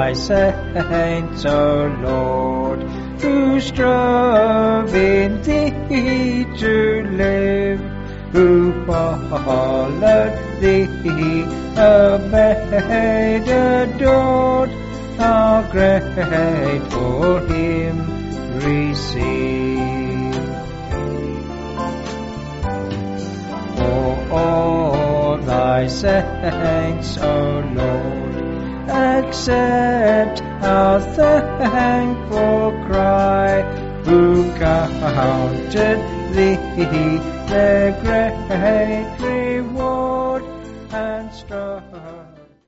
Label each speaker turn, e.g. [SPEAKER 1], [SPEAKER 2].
[SPEAKER 1] thy saints, O Lord, who strove in thee to live, who followed thee, obeyed, adored, our grateful hymn receive. For all thy saints, O Lord, accept our thankful cry, who counted thee their great